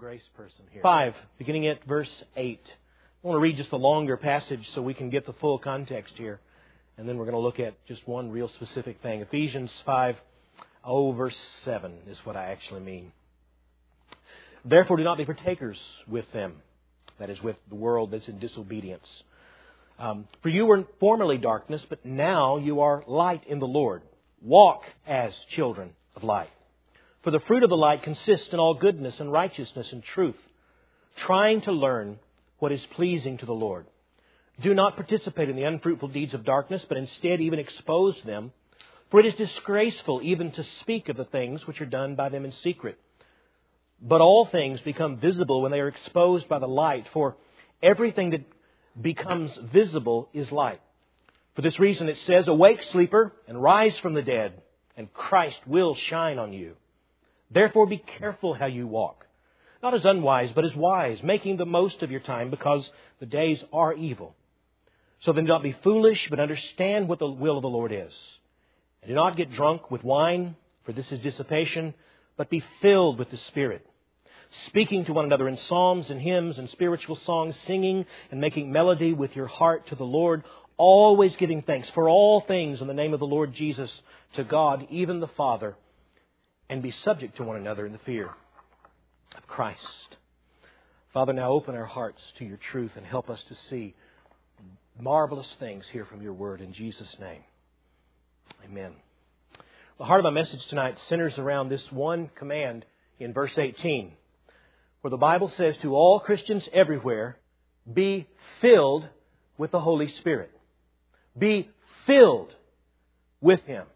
grace person here. 5, beginning at verse 8. I want to read just a longer passage so we can get the full context here. And then we're going to look at just one real specific thing. Ephesians 5, verse 7 is what I actually mean. Therefore do not be partakers with them, that is, with the world that's in disobedience. For you were formerly darkness, but now you are light in the Lord. Walk as children of light. For the fruit of the light consists in all goodness and righteousness and truth, trying to learn what is pleasing to the Lord. Do not participate in the unfruitful deeds of darkness, but instead even expose them. For it is disgraceful even to speak of the things which are done by them in secret. But all things become visible when they are exposed by the light, for everything that becomes visible is light. For this reason it says, Awake, sleeper, and rise from the dead, and Christ will shine on you. Therefore be careful how you walk, not as unwise, but as wise, making the most of your time, because the days are evil. So then do not be foolish, but understand what the will of the Lord is. And do not get drunk with wine, for this is dissipation, but be filled with the Spirit, speaking to one another in psalms and hymns and spiritual songs, singing and making melody with your heart to the Lord, always giving thanks for all things in the name of the Lord Jesus to God, even the Father, and be subject to one another in the fear of Christ. Father, now open our hearts to your truth and help us to see marvelous things here from your word in Jesus' name. Amen. The heart of my message tonight centers around this one command in verse 18, where the Bible says to all Christians everywhere, be filled with the Holy Spirit. Be filled with Him.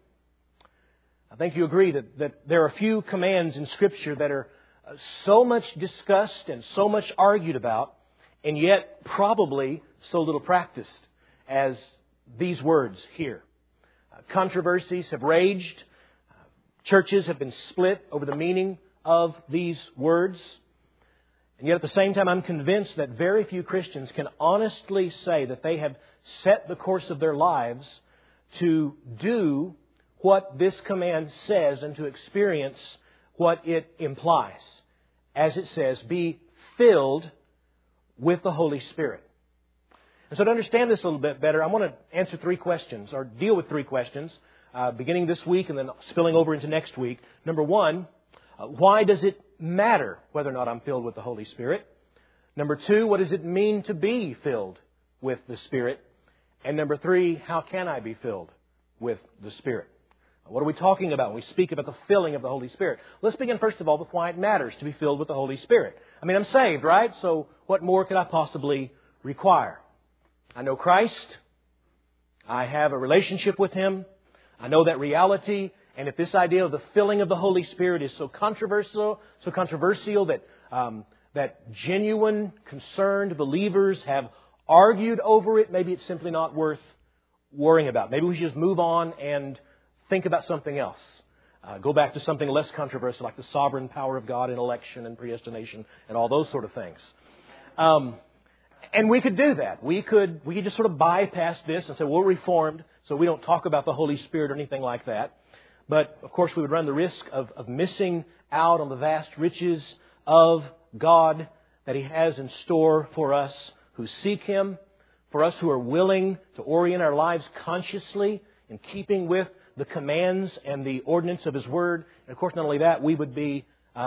I think you agree that there are a few commands in Scripture that are so much discussed and so much argued about, and yet probably so little practiced as these words here. Controversies have raged. Churches have been split over the meaning of these words. And yet at the same time, I'm convinced that very few Christians can honestly say that they have set the course of their lives to do what this command says and to experience what it implies. As it says, be filled with the Holy Spirit. And so to understand this a little bit better, I want to answer 3 questions, or deal with 3 questions, beginning this week and then spilling over into next week. Number 1, why does it matter whether or not I'm filled with the Holy Spirit? Number 2, what does it mean to be filled with the Spirit? And number 3, how can I be filled with the Spirit? What are we talking about when we speak about the filling of the Holy Spirit? Let's begin first of all with why it matters to be filled with the Holy Spirit. I mean, I'm saved, right? So what more could I possibly require? I know Christ. I have a relationship with Him. I know that reality. And if this idea of the filling of the Holy Spirit is so controversial that genuine, concerned believers have argued over it, maybe it's simply not worth worrying about. Maybe we should just move on and think about something else. Go back to something less controversial, like the sovereign power of God in election and predestination and all those sort of things. And we could do that. We could just sort of bypass this and say, we're Reformed, so we don't talk about the Holy Spirit or anything like that. But, of course, we would run the risk of missing out on the vast riches of God that He has in store for us who seek Him, for us who are willing to orient our lives consciously in keeping with the commands and the ordinance of His Word. And, of course, not only that, we would be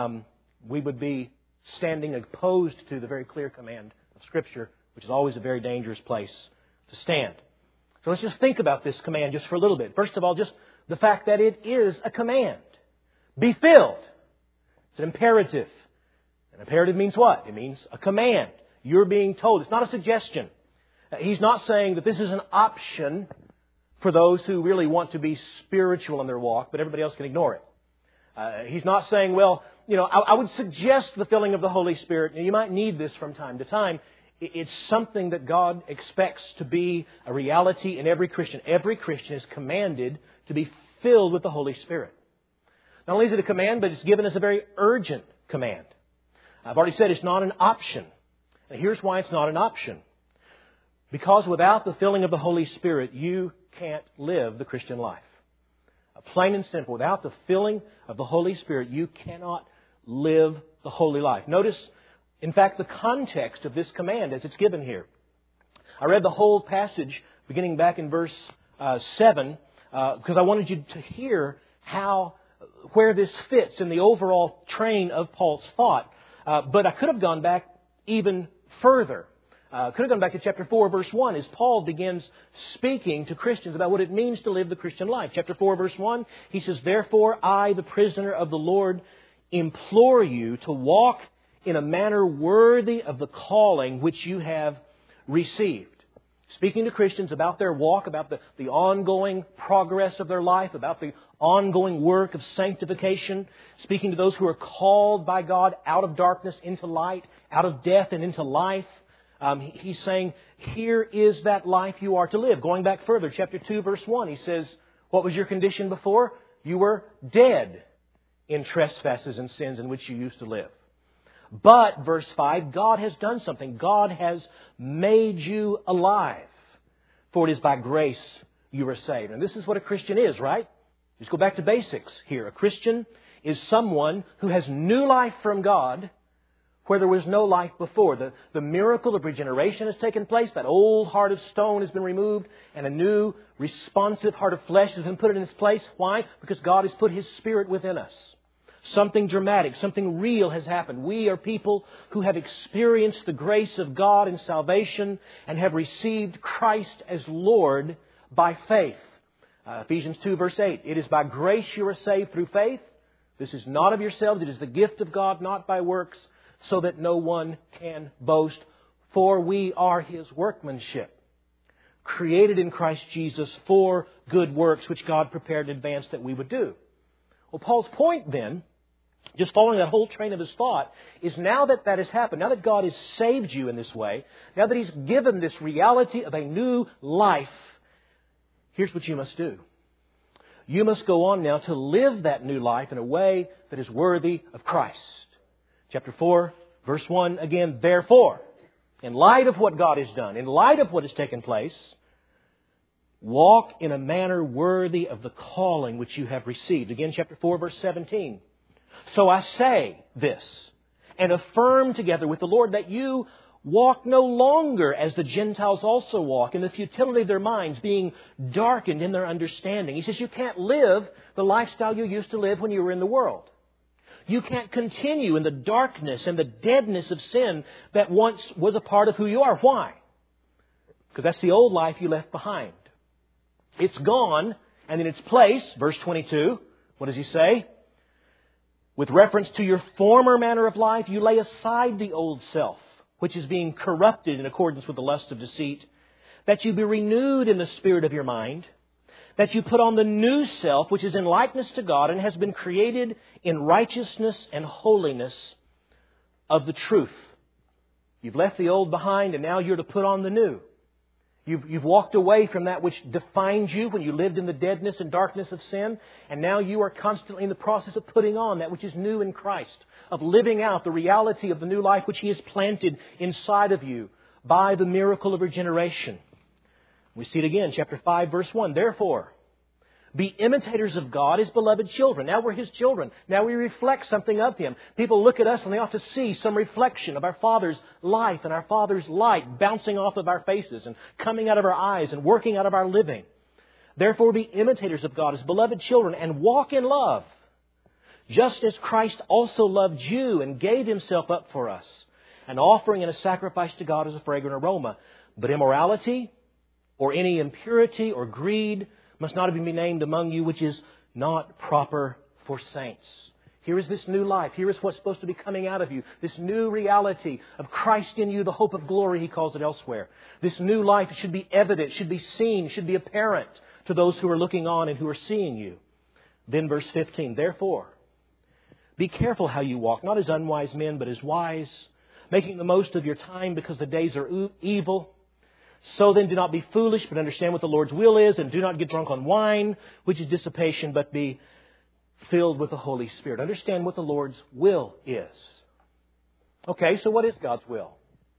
standing opposed to the very clear command of Scripture, which is always a very dangerous place to stand. So let's just think about this command just for a little bit. First of all, just the fact that it is a command. Be filled. It's an imperative. An imperative means what? It means a command. You're being told. It's not a suggestion. He's not saying that this is an option for those who really want to be spiritual in their walk, but everybody else can ignore it. He's not saying, well, I would suggest the filling of the Holy Spirit. You might need this from time to time. It's something that God expects to be a reality in every Christian. Every Christian is commanded to be filled with the Holy Spirit. Not only is it a command, but it's given as a very urgent command. I've already said it's not an option. And here's why it's not an option. Because without the filling of the Holy Spirit, you can't live the Christian life. Plain and simple, without the filling of the Holy Spirit, you cannot live the holy life. Notice, in fact, the context of this command as it's given here. I read the whole passage beginning back in verse 7 because I wanted you to hear where this fits in the overall train of Paul's thought. But I could have gone back even further. Could have gone back to chapter 4, verse 1, as Paul begins speaking to Christians about what it means to live the Christian life. Chapter 4, verse 1, he says, "Therefore I, the prisoner of the Lord, implore you to walk in a manner worthy of the calling which you have received." Speaking to Christians about their walk, about the ongoing progress of their life, about the ongoing work of sanctification. Speaking to those who are called by God out of darkness into light, out of death and into life. He's saying, here is that life you are to live. Going back further, chapter 2, verse 1, he says, what was your condition before? You were dead in trespasses and sins in which you used to live. But, verse 5, God has done something. God has made you alive. For it is by grace you are saved. And this is what a Christian is, right? Let's go back to basics here. A Christian is someone who has new life from God where there was no life before. The miracle of regeneration has taken place. That old heart of stone has been removed and a new responsive heart of flesh has been put in its place. Why? Because God has put His Spirit within us. Something dramatic, something real has happened. We are people who have experienced the grace of God in salvation and have received Christ as Lord by faith. Ephesians 2 verse 8, "It is by grace you are saved through faith. This is not of yourselves, it is the gift of God, not by works, so that no one can boast. For we are His workmanship, created in Christ Jesus for good works, which God prepared in advance that we would do." Well, Paul's point then, just following that whole train of his thought, is now that that has happened, now that God has saved you in this way, now that He's given this reality of a new life, here's what you must do. You must go on now to live that new life in a way that is worthy of Christ. Chapter 4, verse 1, again, "Therefore," in light of what God has done, in light of what has taken place, "walk in a manner worthy of the calling which you have received." Again, chapter 4, verse 17. "So I say this, and affirm together with the Lord, that you walk no longer as the Gentiles also walk, in the futility of their minds, being darkened in their understanding." He says you can't live the lifestyle you used to live when you were in the world. You can't continue in the darkness and the deadness of sin that once was a part of who you are. Why? Because that's the old life you left behind. It's gone, and in its place, verse 22, what does he say? "With reference to your former manner of life, you lay aside the old self, which is being corrupted in accordance with the lust of deceit, that you be renewed in the spirit of your mind, that you put on the new self, which is in likeness to God and has been created in righteousness and holiness of the truth." You've left the old behind, and now you're to put on the new. You've walked away from that which defined you when you lived in the deadness and darkness of sin, and now you are constantly in the process of putting on that which is new in Christ, of living out the reality of the new life which He has planted inside of you by the miracle of regeneration. We see it again, chapter 5, verse 1. "Therefore, be imitators of God as beloved children." Now we're His children. Now we reflect something of Him. People look at us and they ought to see some reflection of our Father's life and our Father's light bouncing off of our faces and coming out of our eyes and working out of our living. "Therefore, be imitators of God as beloved children and walk in love, just as Christ also loved you and gave Himself up for us, an offering and a sacrifice to God as a fragrant aroma. But immorality or any impurity or greed must not even be named among you, which is not proper for saints." Here is this new life. Here is what's supposed to be coming out of you. This new reality of Christ in you, the hope of glory, he calls it elsewhere. This new life should be evident, should be seen, should be apparent to those who are looking on and who are seeing you. Then verse 15, "Therefore, be careful how you walk, not as unwise men, but as wise, making the most of your time because the days are evil. So then do not be foolish, but understand what the Lord's will is, and do not get drunk on wine, which is dissipation, but be filled with the Holy Spirit." Understand what the Lord's will is. Okay, so what is God's will?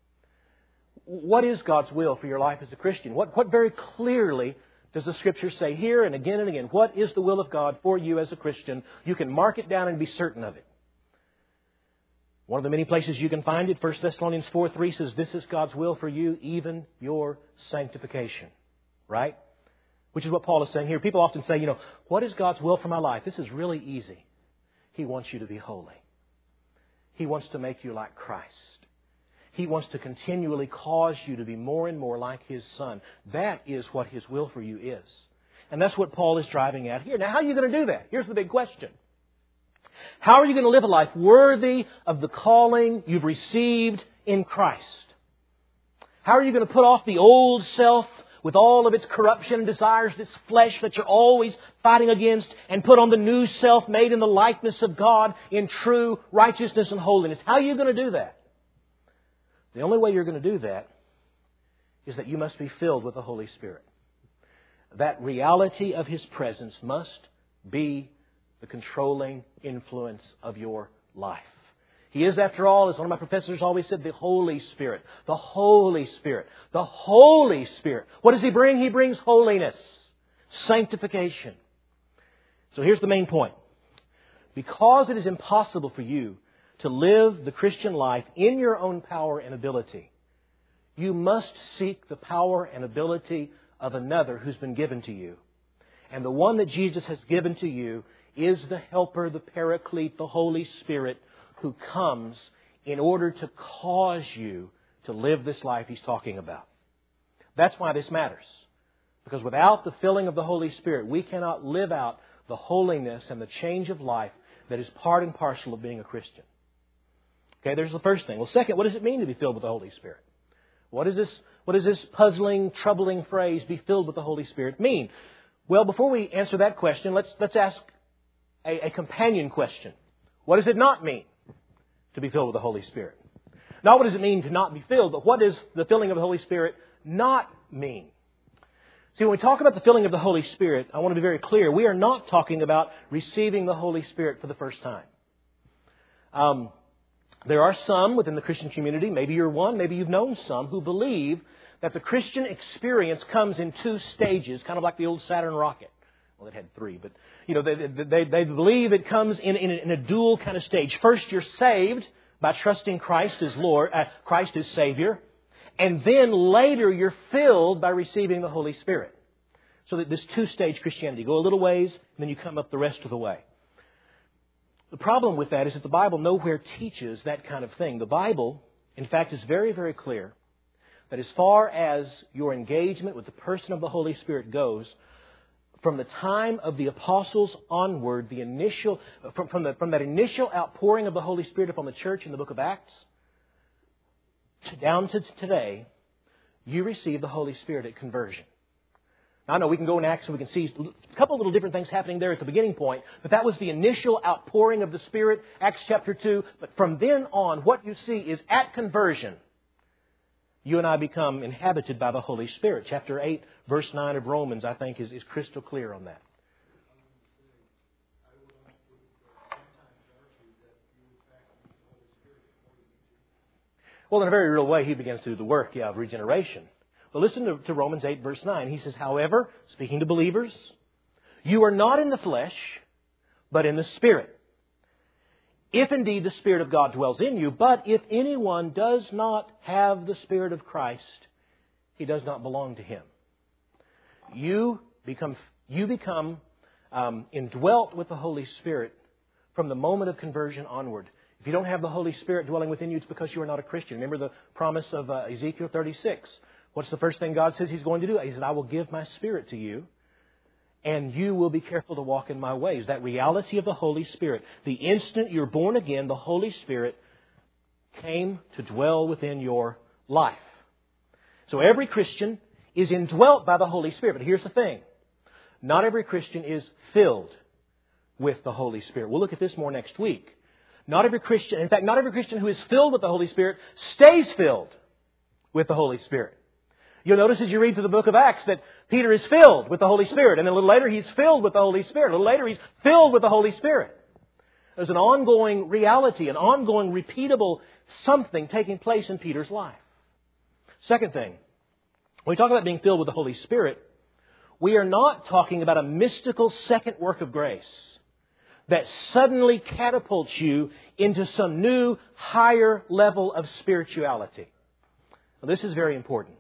What is God's will for your life as a Christian? What very clearly does the Scripture say here and again and again? What is the will of God for you as a Christian? You can mark it down and be certain of it. One of the many places you can find it, 1 Thessalonians 4:3 says, this is God's will for you, even your sanctification. Right? Which is what Paul is saying here. People often say, what is God's will for my life? This is really easy. He wants you to be holy. He wants to make you like Christ. He wants to continually cause you to be more and more like His Son. That is what His will for you is. And that's what Paul is driving at here. Now, how are you going to do that? Here's the big question. How are you going to live a life worthy of the calling you've received in Christ? How are you going to put off the old self with all of its corruption and desires, this flesh that you're always fighting against, and put on the new self made in the likeness of God in true righteousness and holiness? How are you going to do that? The only way you're going to do that is that you must be filled with the Holy Spirit. That reality of His presence must be the controlling influence of your life. He is, after all, as one of my professors always said, the Holy Spirit. The Holy Spirit. The Holy Spirit. What does He bring? He brings holiness, sanctification. So here's the main point. Because it is impossible for you to live the Christian life in your own power and ability, you must seek the power and ability of another who's been given to you. And the one that Jesus has given to you is the Helper, the Paraclete, the Holy Spirit, who comes in order to cause you to live this life He's talking about. That's why this matters. Because without the filling of the Holy Spirit, we cannot live out the holiness and the change of life that is part and parcel of being a Christian. Okay, there's the first thing. Well, second, what does it mean to be filled with the Holy Spirit? What does this puzzling, troubling phrase, be filled with the Holy Spirit, mean? Well, before we answer that question, let's ask a companion question. What does it not mean to be filled with the Holy Spirit? Not what does it mean to not be filled, but what does the filling of the Holy Spirit not mean? See, when we talk about the filling of the Holy Spirit, I want to be very clear. We are not talking about receiving the Holy Spirit for the first time. There are some within the Christian community, maybe you're one, maybe you've known some, who believe that the Christian experience comes in two stages, kind of like the old Saturn rocket. Well, it had three, but they believe it comes in a dual kind of stage. First, you're saved by trusting Christ as Lord, Christ as Savior, and then later you're filled by receiving the Holy Spirit. So that this two-stage Christianity, go a little ways, and then you come up the rest of the way. The problem with that is that the Bible nowhere teaches that kind of thing. The Bible, in fact, is very, very clear that as far as your engagement with the person of the Holy Spirit goes, from the time of the apostles onward, from that initial outpouring of the Holy Spirit upon the church in the book of Acts, down to today, you receive the Holy Spirit at conversion. Now, I know we can go in Acts and we can see a couple of little different things happening there at the beginning point, but that was the initial outpouring of the Spirit, Acts chapter 2. But from then on, what you see is at conversion, you and I become inhabited by the Holy Spirit. Chapter 8, verse 9 of Romans, I think, is crystal clear on that. Well, in a very real way, He begins to do the work of regeneration. Well, listen to Romans 8, verse 9. He says, however, speaking to believers, you are not in the flesh, but in the Spirit. If indeed the Spirit of God dwells in you, but if anyone does not have the Spirit of Christ, he does not belong to Him. You become indwelt with the Holy Spirit from the moment of conversion onward. If you don't have the Holy Spirit dwelling within you, it's because you are not a Christian. Remember the promise of Ezekiel 36. What's the first thing God says He's going to do? He said, I will give my Spirit to you, and you will be careful to walk in my ways. That reality of the Holy Spirit. The instant you're born again, the Holy Spirit came to dwell within your life. So every Christian is indwelt by the Holy Spirit. But here's the thing. Not every Christian is filled with the Holy Spirit. We'll look at this more next week. Not every Christian, in fact, not every Christian who is filled with the Holy Spirit stays filled with the Holy Spirit. You'll notice as you read through the book of Acts that Peter is filled with the Holy Spirit. And then a little later he's filled with the Holy Spirit. A little later he's filled with the Holy Spirit. There's an ongoing reality, an ongoing repeatable something taking place in Peter's life. Second thing, when we talk about being filled with the Holy Spirit, we are not talking about a mystical second work of grace. that suddenly catapults you into some new, higher level of spirituality. Now, this is very important.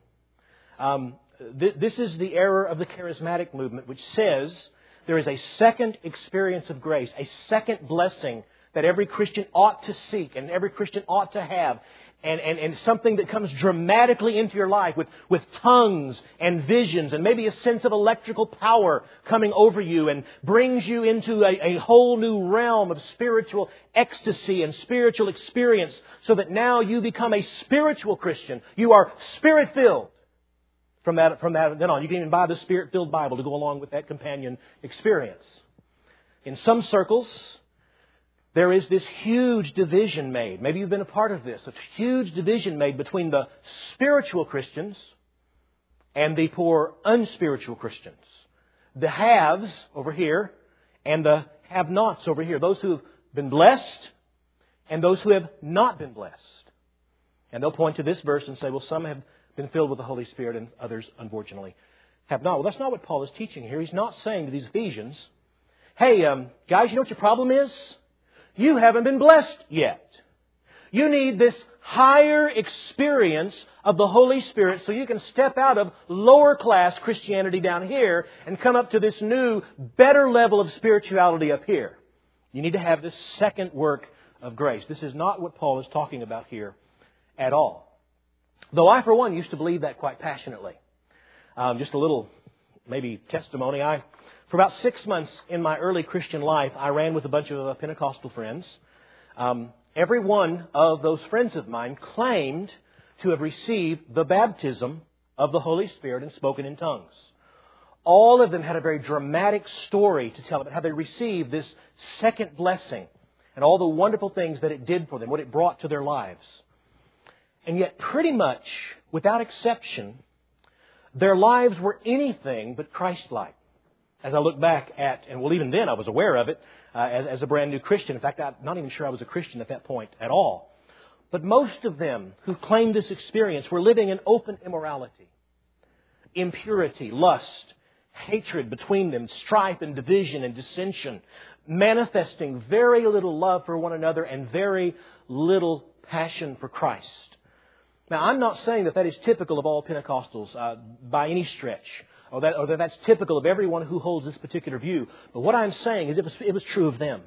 This is the error of the charismatic movement, which says there is a second experience of grace, a second blessing that every Christian ought to seek and every Christian ought to have. And something that comes dramatically into your life with tongues and visions and maybe a sense of electrical power coming over you and brings you into a whole new realm of spiritual ecstasy and spiritual experience so that now you become a spiritual Christian. You are Spirit-filled. From that then on, you can even buy the Spirit-filled Bible to go along with that companion experience. In some circles, there is this huge division made. Maybe you've been a part of this. A huge division made between the spiritual Christians and the poor unspiritual Christians. The haves over here and the have-nots over here. Those who have been blessed and those who have not been blessed. And they'll point to this verse and say, well, some have been filled with the Holy Spirit and others, unfortunately, have not. Well, that's not what Paul is teaching here. He's not saying to these Ephesians, hey, guys, you know what your problem is? You haven't been blessed yet. You need this higher experience of the Holy Spirit so you can step out of lower class Christianity down here and come up to this new, better level of spirituality up here. You need to have this second work of grace. This is not what Paul is talking about here at all. Though I, for one, used to believe that quite passionately. Just a little, maybe, testimony. For about 6 months in my early Christian life, I ran with a bunch of Pentecostal friends. Every one of those friends of mine claimed to have received the baptism of the Holy Spirit and spoken in tongues. All of them had a very dramatic story to tell about how they received this second blessing and all the wonderful things that it did for them, what it brought to their lives. And yet, pretty much, without exception, their lives were anything but Christ-like. As I look back at, and well, even then I was aware of it as a brand new Christian. In fact, I'm not even sure I was a Christian at that point at all. But most of them who claimed this experience were living in open immorality, impurity, lust, hatred between them, strife and division and dissension, manifesting very little love for one another and very little passion for Christ. Now, I'm not saying that is typical of all Pentecostals by any stretch, or that that's typical of everyone who holds this particular view. But what I'm saying is it was true of them.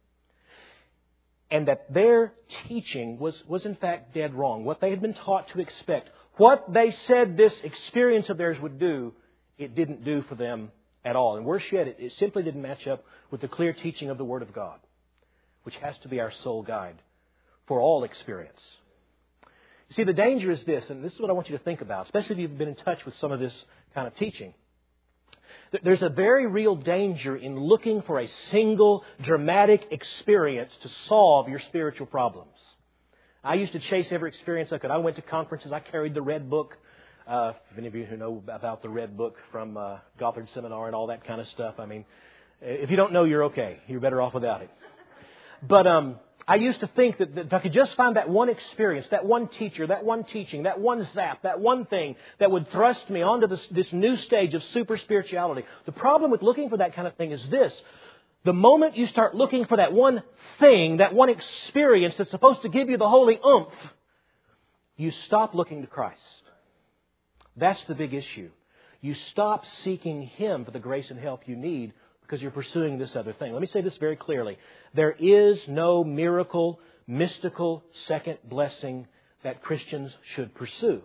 And that their teaching was in fact dead wrong. What they had been taught to expect, what they said this experience of theirs would do, it didn't do for them at all. And worse yet, it simply didn't match up with the clear teaching of the Word of God, which has to be our sole guide for all experience. You see, the danger is this, and this is what I want you to think about, especially if you've been in touch with some of this kind of teaching. There's a very real danger in looking for a single dramatic experience to solve your spiritual problems. I used to chase every experience I could. I went to conferences. I carried the Red Book. If any of you who know about the Red Book from Gothard Seminar and all that kind of stuff, I mean, if you don't know, you're okay. You're better off without it. But I used to think that if I could just find that one experience, that one teacher, that one teaching, that one zap, that one thing that would thrust me onto this new stage of super spirituality. The problem with looking for that kind of thing is this. The moment you start looking for that one thing, that one experience that's supposed to give you the holy oomph, you stop looking to Christ. That's the big issue. You stop seeking Him for the grace and help you need because you're pursuing this other thing. Let me say this very clearly. There is no miracle, mystical second blessing that Christians should pursue.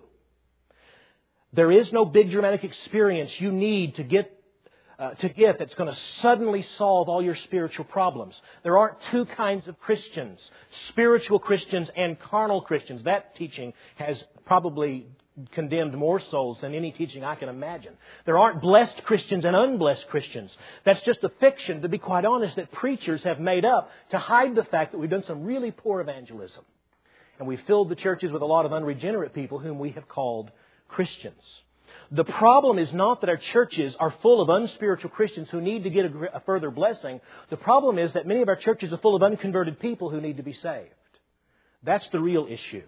There is no big dramatic experience you need to get that's going to suddenly solve all your spiritual problems. There aren't two kinds of Christians, spiritual Christians and carnal Christians. That teaching has probably condemned more souls than any teaching I can imagine. There aren't blessed Christians and unblessed Christians. That's just a fiction, to be quite honest, that preachers have made up to hide the fact that we've done some really poor evangelism. And we've filled the churches with a lot of unregenerate people whom we have called Christians. The problem is not that our churches are full of unspiritual Christians who need to get a further blessing. The problem is that many of our churches are full of unconverted people who need to be saved. That's the real issue.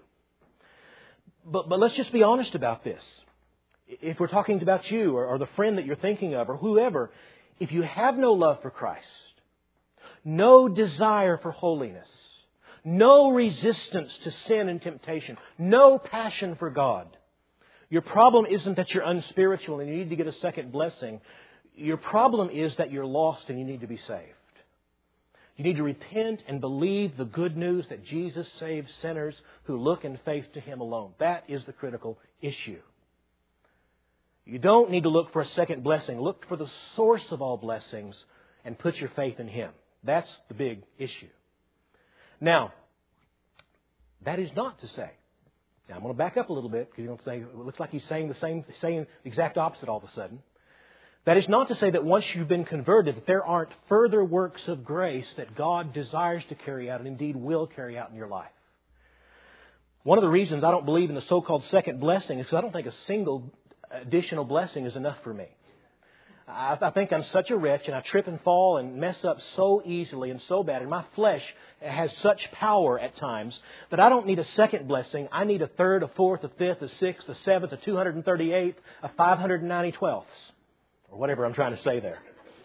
But let's just be honest about this. If we're talking about you or the friend that you're thinking of or whoever, if you have no love for Christ, no desire for holiness, no resistance to sin and temptation, no passion for God, your problem isn't that you're unspiritual and you need to get a second blessing. Your problem is that you're lost and you need to be saved. You need to repent and believe the good news that Jesus saves sinners who look in faith to Him alone. That is the critical issue. You don't need to look for a second blessing. Look for the source of all blessings and put your faith in Him. That's the big issue. Now, that is not to say. Now, I'm going to back up a little bit because you don't say it looks like he's saying the exact opposite all of a sudden. That is not to say that once you've been converted, that there aren't further works of grace that God desires to carry out and indeed will carry out in your life. One of the reasons I don't believe in the so-called second blessing is because I don't think a single additional blessing is enough for me. I think I'm such a wretch and I trip and fall and mess up so easily and so bad. And my flesh has such power at times that I don't need a second blessing. I need a third, a fourth, a fifth, a sixth, a seventh, a 238th, a 590/12ths. Or whatever I'm trying to say there.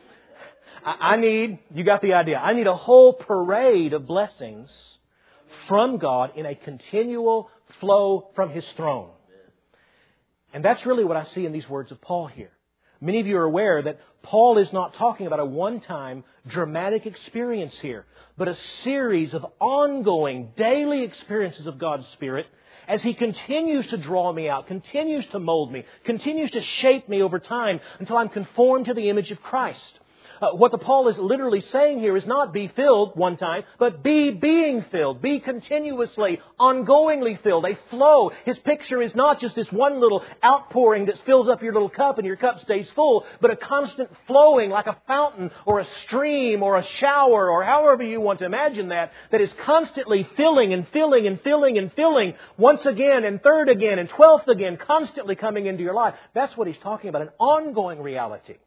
You got the idea. I need a whole parade of blessings from God in a continual flow from His throne. And that's really what I see in these words of Paul here. Many of you are aware that Paul is not talking about a one-time dramatic experience here, but a series of ongoing daily experiences of God's Spirit as He continues to draw me out, continues to mold me, continues to shape me over time until I'm conformed to the image of Christ. What the Paul is literally saying here is not be filled one time, but be being filled. Be continuously, ongoingly filled. A flow. His picture is not just this one little outpouring that fills up your little cup and your cup stays full, but a constant flowing like a fountain or a stream or a shower or however you want to imagine that is constantly filling and filling and filling and filling once again and third again and 12th again, constantly coming into your life. That's what he's talking about, an ongoing reality.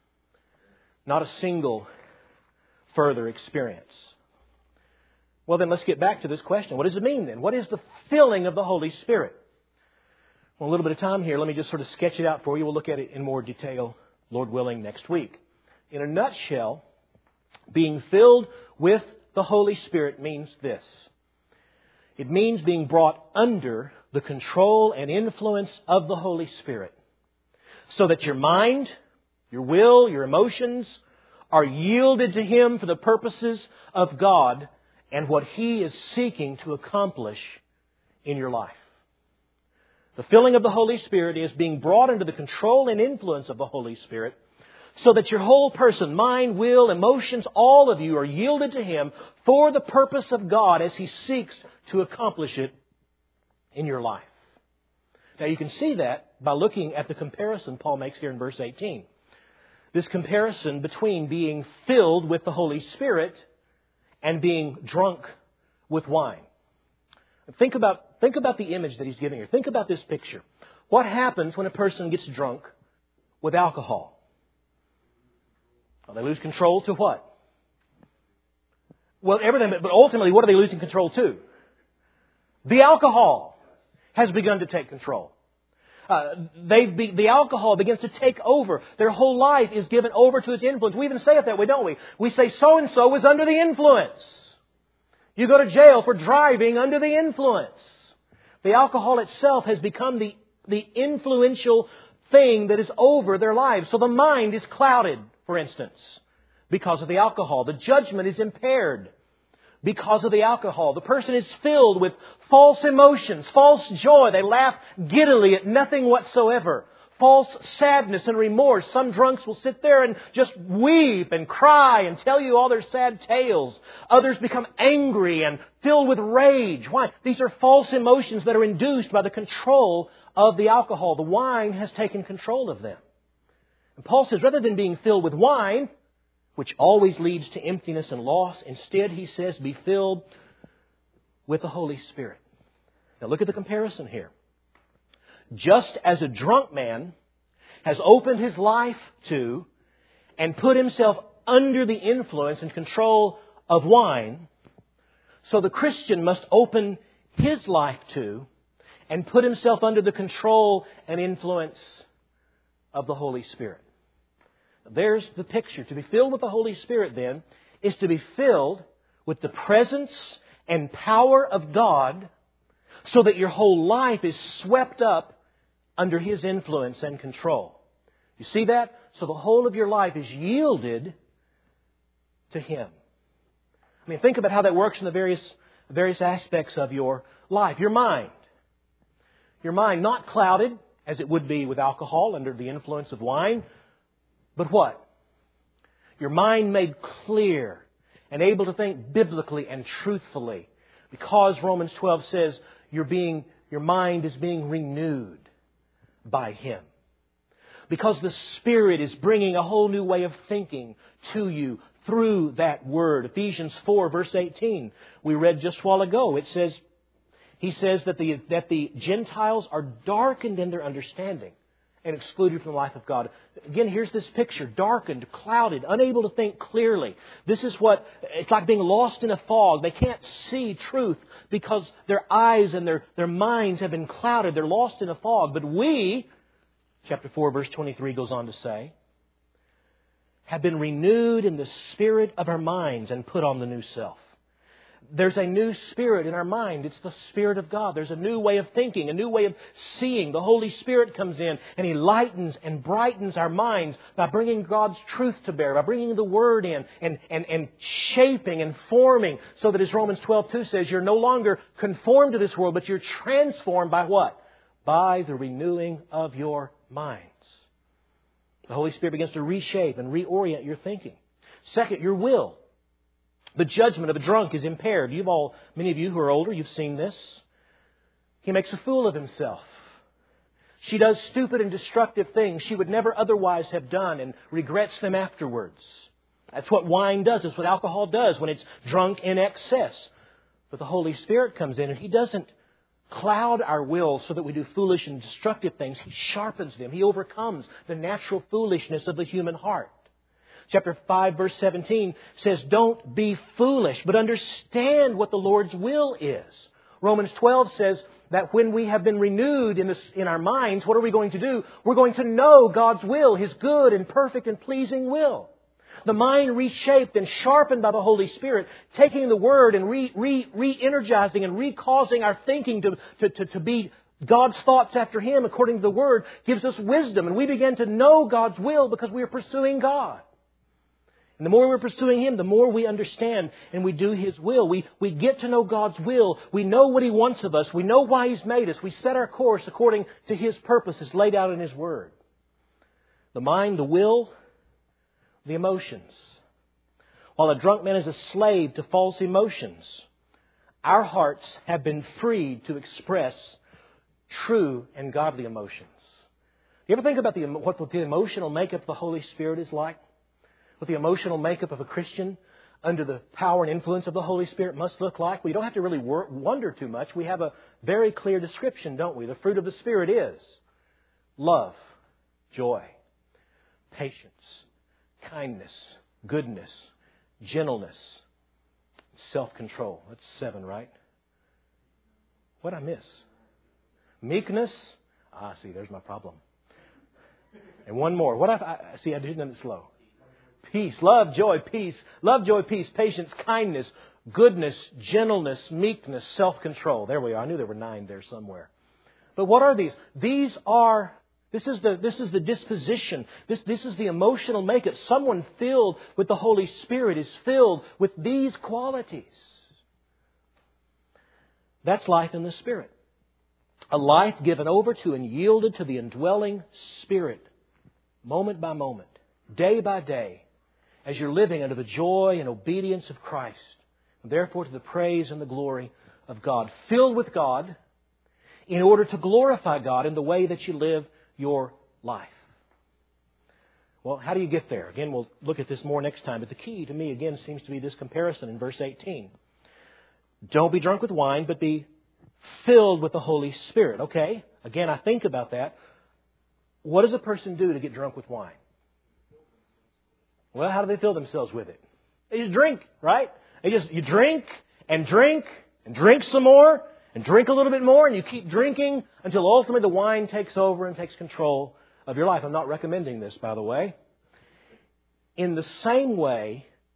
Not a single further experience. Well, then let's get back to this question. What does it mean then? What is the filling of the Holy Spirit? Well, a little bit of time here. Let me just sort of sketch it out for you. We'll look at it in more detail, Lord willing, next week. In a nutshell, being filled with the Holy Spirit means this. It means being brought under the control and influence of the Holy Spirit so that your mind, your will, your emotions are yielded to Him for the purposes of God and what He is seeking to accomplish in your life. The filling of the Holy Spirit is being brought under the control and influence of the Holy Spirit so that your whole person, mind, will, emotions, all of you are yielded to Him for the purpose of God as He seeks to accomplish it in your life. Now you can see that by looking at the comparison Paul makes here in verse 18. This comparison between being filled with the Holy Spirit and being drunk with wine. Think about the image that he's giving here. Think about this picture. What happens when a person gets drunk with alcohol? Well, they lose control to what? Well, everything, but ultimately, what are they losing control to? The alcohol has begun to take control. The alcohol begins to take over. Their whole life is given over to its influence. We even say it that way, don't we? We say so-and-so was under the influence. You go to jail for driving under the influence. The alcohol itself has become the influential thing that is over their lives. So the mind is clouded, for instance, because of the alcohol. The judgment is impaired because of the alcohol. The person is filled with false emotions, false joy. They laugh giddily at nothing whatsoever. False sadness and remorse. Some drunks will sit there and just weep and cry and tell you all their sad tales. Others become angry and filled with rage. Why? These are false emotions that are induced by the control of the alcohol. The wine has taken control of them. And Paul says, rather than being filled with wine, which always leads to emptiness and loss, instead, he says, be filled with the Holy Spirit. Now look at the comparison here. Just as a drunk man has opened his life to and put himself under the influence and control of wine, so the Christian must open his life to and put himself under the control and influence of the Holy Spirit. There's the picture. To be filled with the Holy Spirit, then, is to be filled with the presence and power of God so that your whole life is swept up under His influence and control. You see that? So the whole of your life is yielded to Him. I mean, think about how that works in the various aspects of your life. Your mind. Your mind not clouded, as it would be with alcohol under the influence of wine, but what? Your mind made clear and able to think biblically and truthfully. Because Romans 12 says your mind is being renewed by Him. Because the Spirit is bringing a whole new way of thinking to you through that Word. Ephesians 4 verse 18, we read just a while ago. It says, he says that the Gentiles are darkened in their understanding and excluded from the life of God. Again, here's this picture. Darkened, clouded, unable to think clearly. This is what, it's like being lost in a fog. They can't see truth because their eyes and their minds have been clouded. They're lost in a fog. But we, chapter 4 verse 23 goes on to say, have been renewed in the spirit of our minds and put on the new self. There's a new spirit in our mind. It's the Spirit of God. There's a new way of thinking, a new way of seeing. The Holy Spirit comes in and He lightens and brightens our minds by bringing God's truth to bear, by bringing the Word in and shaping and forming so that, as Romans 12:2 says, you're no longer conformed to this world, but you're transformed by what? By the renewing of your minds. The Holy Spirit begins to reshape and reorient your thinking. Second, your will. The judgment of a drunk is impaired. Many of you who are older, you've seen this. He makes a fool of himself. She does stupid and destructive things she would never otherwise have done and regrets them afterwards. That's what wine does. That's what alcohol does when it's drunk in excess. But the Holy Spirit comes in and He doesn't cloud our will so that we do foolish and destructive things. He sharpens them. He overcomes the natural foolishness of the human heart. Chapter 5 verse 17 says, don't be foolish, but understand what the Lord's will is. Romans 12 says that when we have been renewed in our minds, what are we going to do? We're going to know God's will, His good and perfect and pleasing will. The mind reshaped and sharpened by the Holy Spirit, taking the Word and re-energizing and re-causing our thinking to be God's thoughts after Him according to the Word, gives us wisdom. And we begin to know God's will because we are pursuing God. And the more we're pursuing Him, the more we understand and we do His will. We get to know God's will. We know what He wants of us. We know why He's made us. We set our course according to His purposes laid out in His Word. The mind, the will, the emotions. While a drunk man is a slave to false emotions, our hearts have been freed to express true and godly emotions. Do you ever think about what the emotional makeup of the Holy Spirit is like? What the emotional makeup of a Christian under the power and influence of the Holy Spirit must look like? We don't have to really wonder too much. We have a very clear description, don't we? The fruit of the Spirit is love, joy, patience, kindness, goodness, gentleness, self-control. That's 7, right? What'd I miss? Meekness. See, there's my problem. And one more. I did it slow. Peace, love, joy, peace. Love, joy, peace, patience, kindness, goodness, gentleness, meekness, self-control. There we are. I knew there were 9 there somewhere. But what are these? This is the disposition. This is the emotional makeup. Someone filled with the Holy Spirit is filled with these qualities. That's life in the Spirit. A life given over to and yielded to the indwelling Spirit, moment by moment, day by day, as you're living under the joy and obedience of Christ, and therefore to the praise and the glory of God. Filled with God in order to glorify God in the way that you live your life. Well, how do you get there? Again, we'll look at this more next time. But the key to me, again, seems to be this comparison in verse 18. Don't be drunk with wine, but be filled with the Holy Spirit. Okay? Again, I think about that. What does a person do to get drunk with wine? Well, how do they fill themselves with it? They just drink, right? You drink and drink and drink some more and drink a little bit more, and you keep drinking until ultimately the wine takes over and takes control of your life. I'm not recommending this, by the way. In the same way,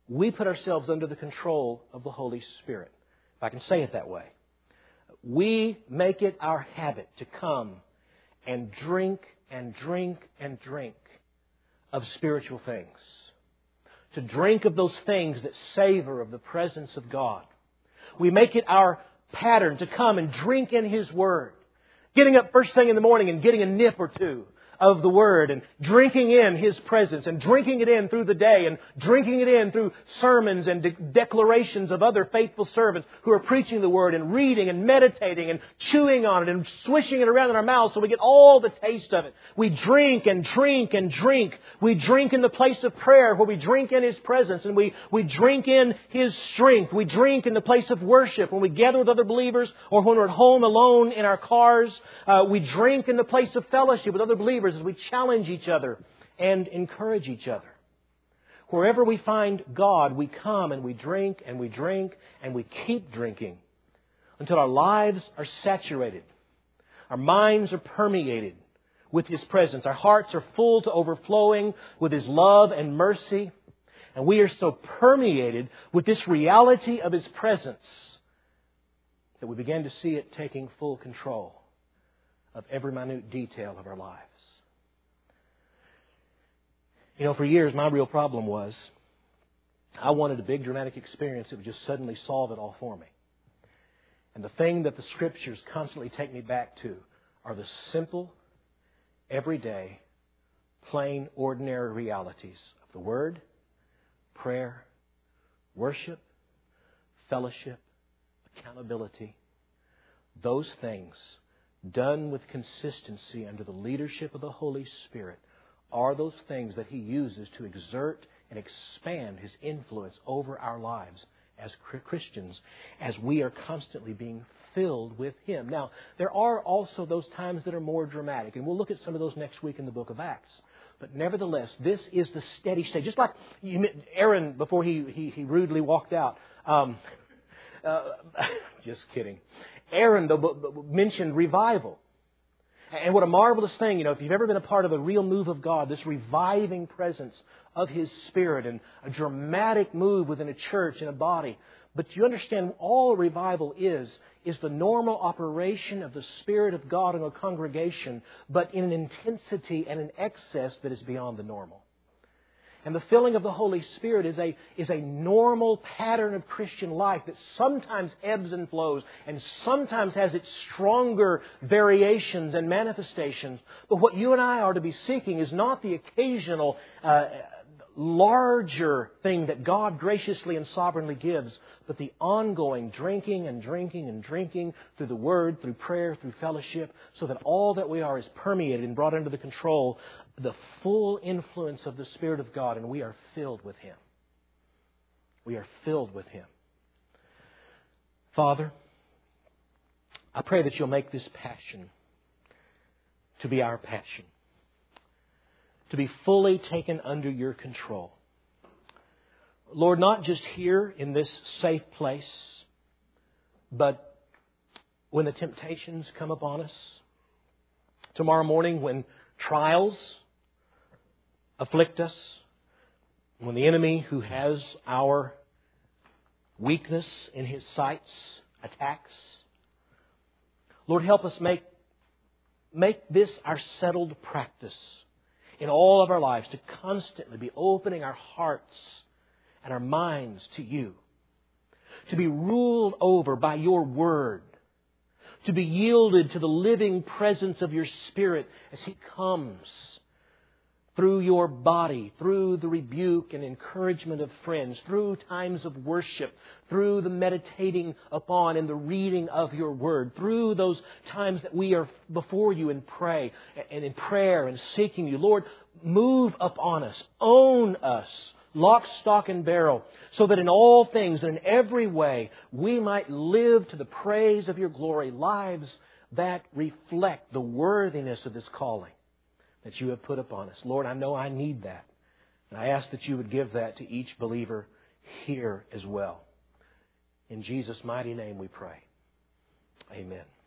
we put ourselves under the control of the Holy Spirit. If I can say it that way. We make it our habit to come and drink and drink and drink of spiritual things. To drink of those things that savor of the presence of God. We make it our pattern to come and drink in His Word. Getting up first thing in the morning and getting a nip or two of the Word and drinking in His presence and drinking it in through the day and drinking it in through sermons and declarations of other faithful servants who are preaching the Word and reading and meditating and chewing on it and swishing it around in our mouths so we get all the taste of it. We drink and drink and drink. We drink in the place of prayer where we drink in His presence and we drink in His strength. We drink in the place of worship when we gather with other believers or when we're at home alone in our cars. We drink in the place of fellowship with other believers as we challenge each other and encourage each other. Wherever we find God, we come and we drink and we drink and we keep drinking until our lives are saturated. Our minds are permeated with His presence. Our hearts are full to overflowing with His love and mercy. And we are so permeated with this reality of His presence that we begin to see it taking full control of every minute detail of our lives. You know, for years my real problem was I wanted a big dramatic experience that would just suddenly solve it all for me. And the thing that the Scriptures constantly take me back to are the simple, everyday, plain, ordinary realities of the Word, prayer, worship, fellowship, accountability. Those things, done with consistency under the leadership of the Holy Spirit, are those things that He uses to exert and expand His influence over our lives as Christians as we are constantly being filled with Him. Now, there are also those times that are more dramatic, and we'll look at some of those next week in the book of Acts. But nevertheless, this is the steady state. Just like Aaron, before he rudely walked out. Just kidding. Aaron mentioned revival. And what a marvelous thing, if you've ever been a part of a real move of God, this reviving presence of His Spirit and a dramatic move within a church and a body. But you understand, all revival is the normal operation of the Spirit of God in a congregation, but in an intensity and an excess that is beyond the normal. And the filling of the Holy Spirit is a normal pattern of Christian life that sometimes ebbs and flows and sometimes has its stronger variations and manifestations. But what you and I are to be seeking is not the occasional larger thing that God graciously and sovereignly gives, but the ongoing drinking and drinking and drinking through the Word, through prayer, through fellowship, so that all that we are is permeated and brought under the control, the full influence of the Spirit of God, and we are filled with Him. We are filled with Him. Father, I pray that You'll make this passion to be our passion, to be fully taken under Your control. Lord, not just here in this safe place, but when the temptations come upon us, tomorrow morning when trials afflict us, when the enemy who has our weakness in his sights attacks, Lord, help us make this our settled practice in all of our lives, to constantly be opening our hearts and our minds to You, to be ruled over by Your Word, to be yielded to the living presence of Your Spirit as He comes through Your body, through the rebuke and encouragement of friends, through times of worship, through the meditating upon and the reading of Your Word, through those times that we are before You and pray and in prayer and seeking You. Lord, move upon us, own us, lock, stock, and barrel, so that in all things and in every way we might live to the praise of Your glory, lives that reflect the worthiness of this calling that You have put upon us. Lord, I know I need that. And I ask that You would give that to each believer here as well. In Jesus' mighty name we pray. Amen.